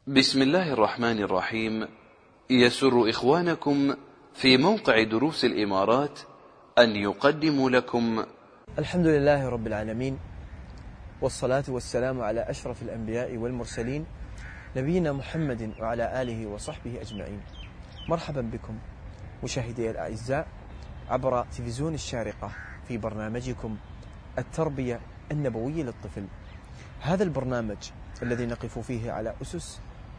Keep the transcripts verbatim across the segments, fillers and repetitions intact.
بسم الله الرحمن الرحيم. يسر إخوانكم في موقع دروس الإمارات أن يقدموا لكم الحمد لله رب العالمين، والصلاة والسلام على أشرف الأنبياء والمرسلين نبينا محمد وعلى آله وصحبه أجمعين. مرحبا بكم مشاهدي الأعزاء عبر تلفزيون الشارقة في برنامجكم التربية النبوية للطفل. هذا البرنامج الذي نقف فيه على أسس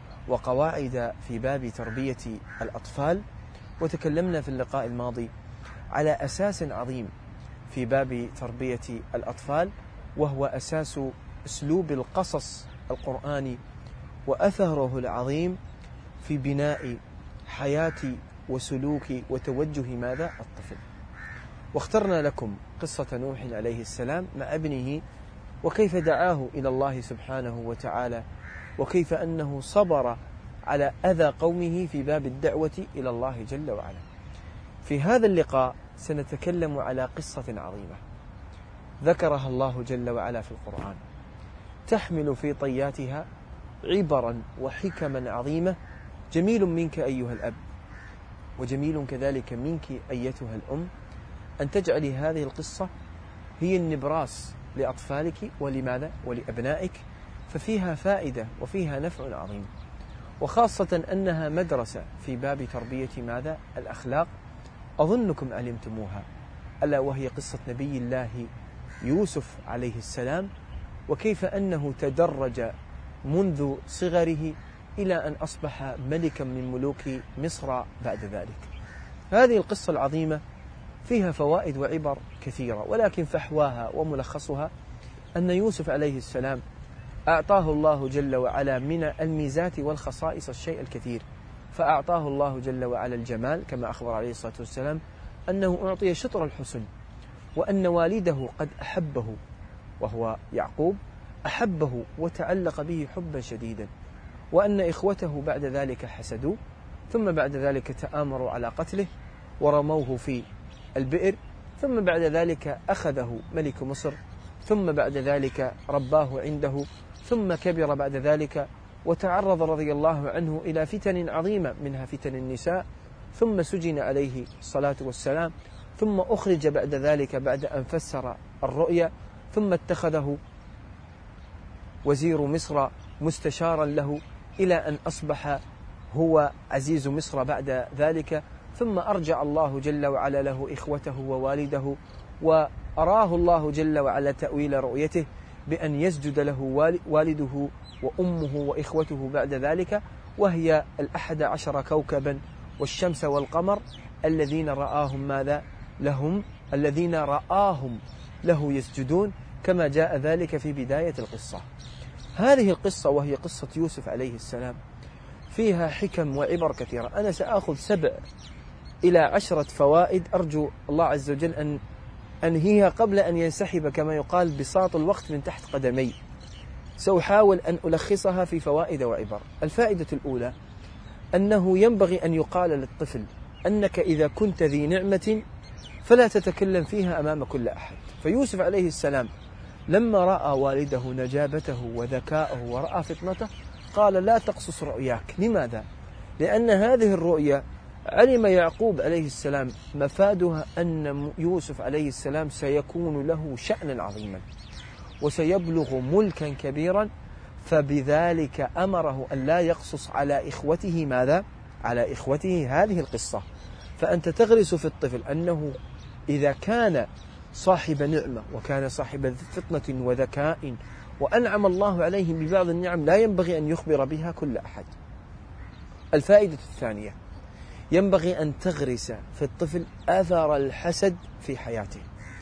وقواعد في باب تربية الأطفال، وتكلمنا في اللقاء الماضي على أساس عظيم في باب تربية الأطفال، وهو أساس أسلوب القصص القرآني وأثره العظيم في بناء حياة وسلوك وتوجه ماذا الطفل. واخترنا لكم قصة نوح عليه السلام مع ابنه، وكيف دعاه إلى الله سبحانه وتعالى، وكيف أنه صبر على أذى قومه في باب الدعوة إلى الله جل وعلا. في هذا اللقاء سنتكلم على قصة عظيمة ذكرها الله جل وعلا في القرآن، تحمل في طياتها عبرا وحكما عظيمة. جميل منك أيها الأب، وجميل كذلك منك أيتها الأم، أن تجعلي هذه القصة هي النبراس لأطفالك ولماذا ولأبنائك، ففيها فائدة وفيها نفع عظيم، وخاصة أنها مدرسة في باب تربية ماذا الأخلاق. أظنكم علمتموها، ألا وهي قصة نبي الله يوسف عليه السلام، وكيف أنه تدرج منذ صغره إلى أن أصبح ملكا من ملوك مصر بعد ذلك. هذه القصة العظيمة فيها فوائد وعبر كثيرة، ولكن فحواها وملخصها أن يوسف عليه السلام أعطاه الله جل وعلا من الميزات والخصائص الشيء الكثير. فأعطاه الله جل وعلا الجمال كما أخبر عليه الصلاة والسلام أنه أعطي شطر الحسن، وأن والده قد أحبه وهو يعقوب أحبه وتعلق به حبا شديدا، وأن إخوته بعد ذلك حسدوه، ثم بعد ذلك تآمروا على قتله ورموه في البئر، ثم بعد ذلك أخذه ملك مصر، ثم بعد ذلك رباه عنده، ثم كبر بعد ذلك وتعرض رضي الله عنه إلى فتن عظيمة، منها فتن النساء، ثم سجن عليه الصلاة والسلام، ثم أخرج بعد ذلك بعد أن فسر الرؤيا، ثم اتخذه وزير مصر مستشارا له إلى أن أصبح هو عزيز مصر بعد ذلك، ثم أرجع الله جل وعلا له إخوته ووالده، وأراه الله جل وعلا تأويل رؤيته بأن يسجد له والده وأمه وإخوته بعد ذلك، وهي الأحد عشر كوكبا والشمس والقمر الذين رآهم ماذا لهم الذين رآهم له يسجدون، كما جاء ذلك في بداية القصة. هذه القصة وهي قصة يوسف عليه السلام فيها حكم وعبر كثيرة. أنا سأخذ سبع إلى عشرة فوائد، أرجو الله عز وجل أن أنهيها قبل أن ينسحب كما يقال بساط الوقت من تحت قدمي. سأحاول أن ألخصها في فوائد وعبر. الفائدة الأولى أنه ينبغي أن يقال للطفل أنك إذا كنت ذي نعمة فلا تتكلم فيها أمام كل أحد. فيوسف عليه السلام لما رأى والده نجابته وذكاءه ورأى فطنته قال لا تقصص رؤياك. لماذا؟ لأن هذه الرؤيا علم يعقوب عليه السلام مفادها أن يوسف عليه السلام سيكون له شأنا عظيما وسيبلغ ملكا كبيرا، فبذلك أمره أن لا يقصص على إخوته ماذا؟ على إخوته هذه القصة. فأنت تغرس في الطفل أنه إذا كان صاحب نعمة وكان صاحب فطنة وذكاء وأنعم الله عليه ببعض النعم لا ينبغي أن يخبر بها كل أحد. الفائدة الثانية ينبغي أن تغرس في الطفل أثر الحسد في حياته.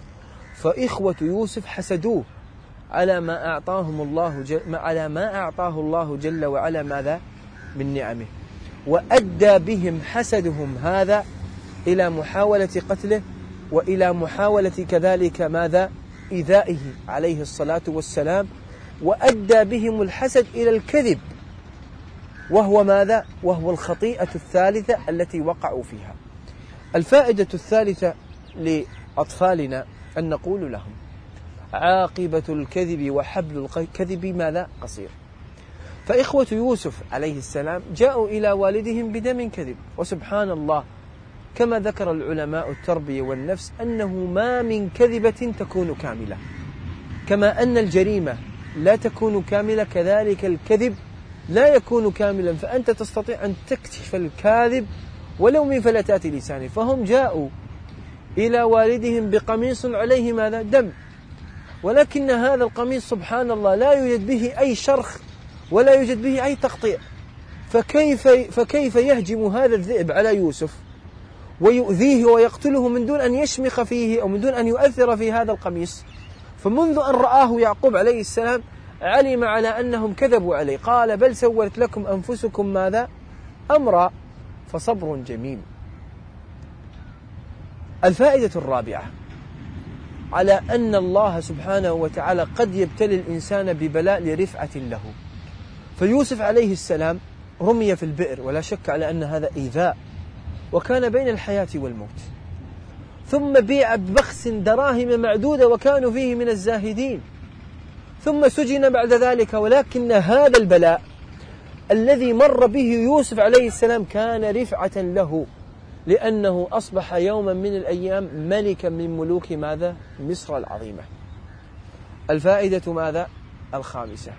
فإخوة يوسف حسدوه على ما أعطاهم الله جل على ما أعطاه الله جل وعلا ماذا من نعمه، وأدى بهم حسدهم هذا إلى محاولة قتله وإلى محاولة كذلك ماذا إيذائه عليه الصلاة والسلام، وأدى بهم الحسد إلى الكذب، وهو ماذا؟ وهو الخطيئة الثالثة التي وقعوا فيها. الفائدة الثالثة لأطفالنا أن نقول لهم عاقبة الكذب وحبل الكذب ماذا؟ قصير. فإخوة يوسف عليه السلام جاءوا إلى والدهم بدم كذب، وسبحان الله كما ذكر العلماء التربية والنفس أنه ما من كذبة تكون كاملة، كما أن الجريمة لا تكون كاملة كذلك الكذب لا يكون كاملا، فأنت تستطيع أن تكتشف الكاذب ولو من فلتات لسانه. فهم جاءوا إلى والدهم بقميص عليه ماذا؟ دم، ولكن هذا القميص سبحان الله لا يوجد به أي شرخ ولا يوجد به أي تقطيع، فكيف, فكيف يهجم هذا الذئب على يوسف ويؤذيه ويقتله من دون أن يشمخ فيه أو من دون أن يؤثر في هذا القميص؟ فمنذ أن رآه يعقوب عليه السلام علم على أنهم كذبوا عليه، قال بل سولت لكم أنفسكم ماذا؟ أمرا فصبر جميل. الفائدة الرابعة على أن الله سبحانه وتعالى قد يبتلي الإنسان ببلاء لرفعة له. فيوسف عليه السلام رمي في البئر، ولا شك على أن هذا إيذاء، وكان بين الحياة والموت، ثم بيع ببخس دراهم معدودة وكانوا فيه من الزاهدين، ثم سجن بعد ذلك. ولكن هذا البلاء الذي مر به يوسف عليه السلام كان رفعة له، لأنه أصبح يوما من الأيام ملكا من ملوك ماذا؟ مصر العظيمة. الفائدة ماذا؟ الخامسة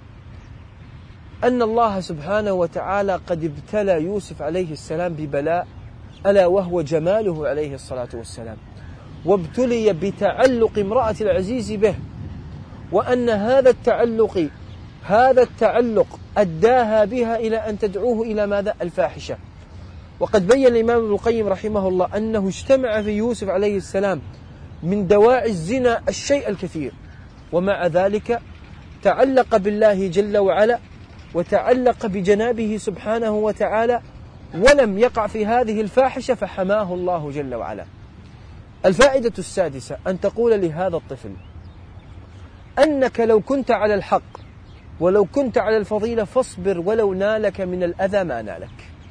أن الله سبحانه وتعالى قد ابتلى يوسف عليه السلام ببلاء، ألا وهو جماله عليه الصلاة والسلام، وابتلي بتعلق امرأة العزيز به، وأن هذا التعلق هذا التعلق أداها بها إلى أن تدعوه إلى ماذا؟ الفاحشة. وقد بين الإمام ابن القيم رحمه الله أنه اجتمع في يوسف عليه السلام من دواعي الزنا الشيء الكثير، ومع ذلك تعلق بالله جل وعلا وتعلق بجنابه سبحانه وتعالى ولم يقع في هذه الفاحشة، فحماه الله جل وعلا. الفائدة السادسة أن تقول لهذا الطفل أنك لو كنت على الحق ولو كنت على الفضيلة فاصبر ولو نالك من الأذى ما نالك.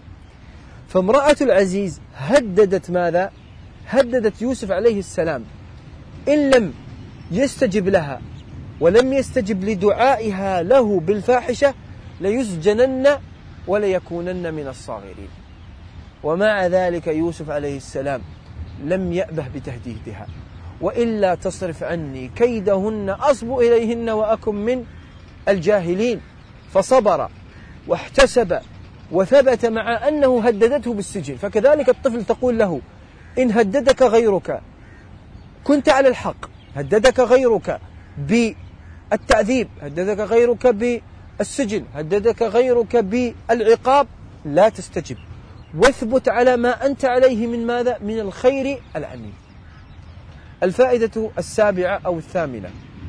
فامرأة العزيز هددت ماذا؟ هددت يوسف عليه السلام إن لم يستجب لها ولم يستجب لدعائها له بالفاحشة ليسجنن وليكونن من الصاغرين. ومع ذلك يوسف عليه السلام لم يأبه بتهديدها، وإلا تصرف عني كيدهن أصب إليهن وأكن من الجاهلين. فصبر واحتسب وثبت مع أنه هددته بالسجن. فكذلك الطفل تقول له إن هددك غيرك كنت على الحق، هددك غيرك بالتعذيب، هددك غيرك بالسجن، هددك غيرك بالعقاب، لا تستجب واثبت على ما أنت عليه من ماذا؟ من الخير العميم. الفائدة السابعة أو الثامنة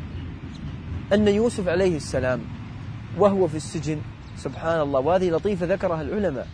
أن يوسف عليه السلام وهو في السجن سبحان الله، وهذه لطيفة ذكرها العلماء،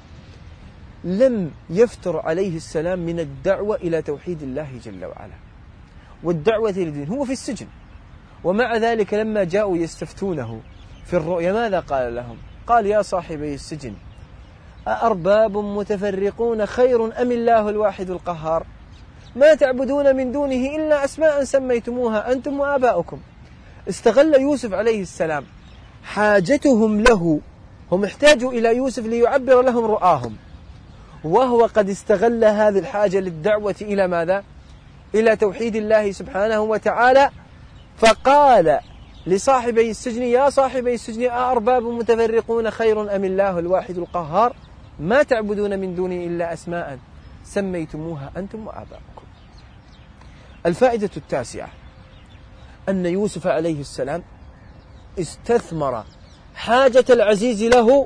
لم يفتر عليه السلام من الدعوة إلى توحيد الله جل وعلا والدعوة إلى الدين، هو في السجن. ومع ذلك لما جاءوا يستفتونه في الرؤيا ماذا قال لهم؟ قال يا صاحبي السجن أأرباب متفرقون خير أم الله الواحد القهار؟ ما تعبدون من دونه إلا أسماء سميتموها أنتم وآباؤكم. استغل يوسف عليه السلام حاجتهم له، هم احتاجوا إلى يوسف ليعبر لهم رؤاهم، وهو قد استغل هذه الحاجة للدعوة إلى ماذا؟ إلى توحيد الله سبحانه وتعالى. فقال لصاحبي السجن يا صاحبي السجن أأرباب متفرقون خير أم الله الواحد القهار؟ ما تعبدون من دونه إلا أسماء سميتموها أنتم وآباؤكم. الفائدة التاسعة أن يوسف عليه السلام استثمر حاجة العزيز له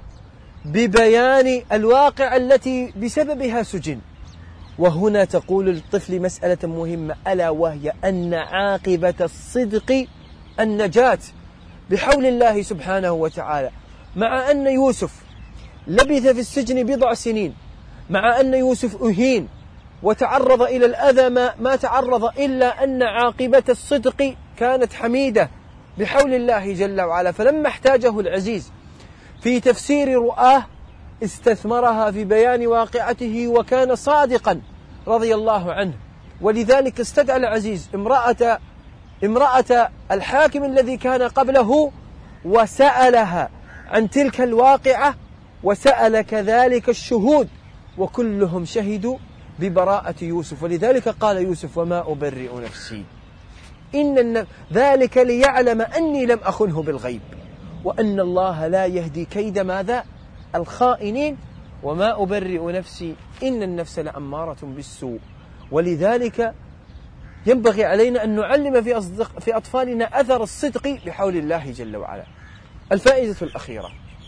ببيان الواقع التي بسببها سجن. وهنا تقول للطفل مسألة مهمة، ألا وهي أن عاقبة الصدق النجاة بحول الله سبحانه وتعالى. مع أن يوسف لبث في السجن بضع سنين، مع أن يوسف أهين وتعرض إلى الأذى ما, ما تعرض، إلا أن عاقبة الصدق كانت حميدة بحول الله جل وعلا. فلما احتاجه العزيز في تفسير رؤاه استثمرها في بيان واقعته وكان صادقا رضي الله عنه. ولذلك استدعى العزيز امرأة, امرأة الحاكم الذي كان قبله وسألها عن تلك الواقعة وسأل كذلك الشهود وكلهم شهدوا ببراءة يوسف. ولذلك قال يوسف وما أبرئ نفسي إن ذلك ليعلم أني لم أخنه بالغيب وأن الله لا يهدي كيد ماذا الخائنين وما أبرئ نفسي إن النفس لأمارة بالسوء. ولذلك ينبغي علينا أن نعلم في, أصدق في أطفالنا أثر الصدق بحول الله جل وعلا. الفائدة الأخيرة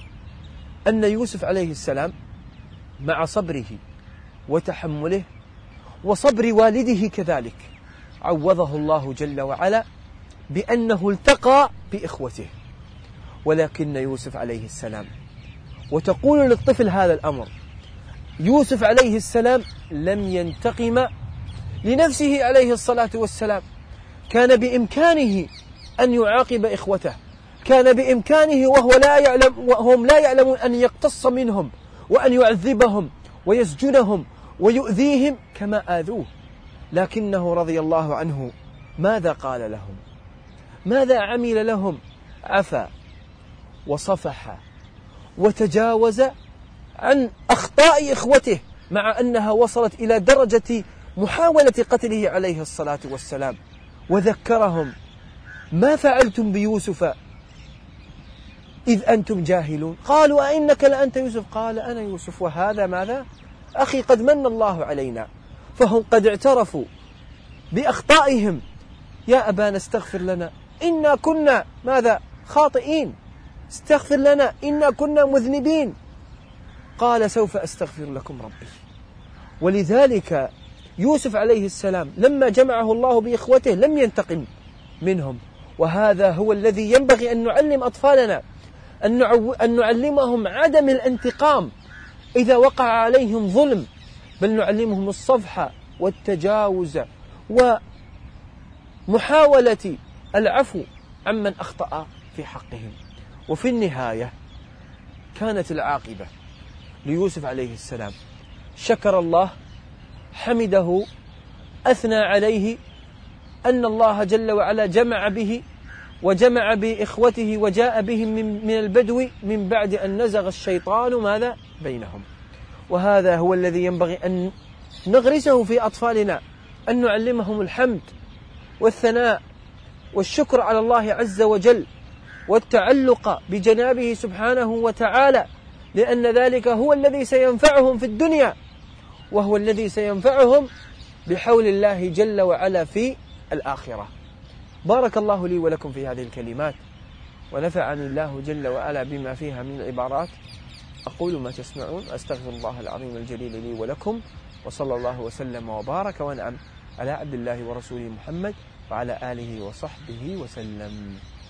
أن يوسف عليه السلام مع صبره وتحمله وصبر والده كذلك عوضه الله جل وعلا بأنه التقى بإخوته. ولكن يوسف عليه السلام، وتقول للطفل هذا الأمر، يوسف عليه السلام لم ينتقم لنفسه عليه الصلاة والسلام، كان بإمكانه أن يعاقب إخوته، كان بإمكانه وهو لا يعلم وهم لا يعلمون أن يقتص منهم وأن يعذبهم ويسجنهم ويؤذيهم كما آذوه. لكنه رضي الله عنه ماذا قال لهم؟ ماذا عمل لهم؟ عفا وصفح وتجاوز عن أخطاء إخوته مع أنها وصلت إلى درجة محاولة قتله عليه الصلاة والسلام، وذكرهم ما فعلتم بيوسف إذ أنتم جاهلون. قالوا أئنك لأنت يوسف؟ قال أنا يوسف وهذا ماذا أخي قد من الله علينا. فهم قد اعترفوا بأخطائهم. يا أبانا استغفر لنا إنا كنا ماذا خاطئين، استغفر لنا إنا كنا مذنبين. قال سوف أستغفر لكم ربي. ولذلك يوسف عليه السلام لما جمعه الله بإخوته لم ينتقم منهم. وهذا هو الذي ينبغي أن نعلم أطفالنا، أن نعلمهم عدم الانتقام إذا وقع عليهم ظلم، بل نعلمهم الصفح والتجاوز ومحاولة العفو عمن أخطأ في حقهم. وفي النهاية كانت العاقبة ليوسف عليه السلام، شكر الله، حمده، أثنى عليه أن الله جل وعلا جمع به وجمع بإخوته وجاء بهم من البدو من بعد أن نزغ الشيطان ماذا بينهم. وهذا هو الذي ينبغي أن نغرسه في أطفالنا، أن نعلمهم الحمد والثناء والشكر على الله عز وجل والتعلق بجنابه سبحانه وتعالى، لأن ذلك هو الذي سينفعهم في الدنيا وهو الذي سينفعهم بحول الله جل وعلا في الآخرة. بارك الله لي ولكم في هذه الكلمات ونفعني الله جل وعلا بما فيها من العبارات. أقول ما تسمعون، أستغفر الله العظيم الجليل لي ولكم، وصلى الله وسلم وبارك وانعم على عبد الله ورسوله محمد وعلى آله وصحبه وسلم.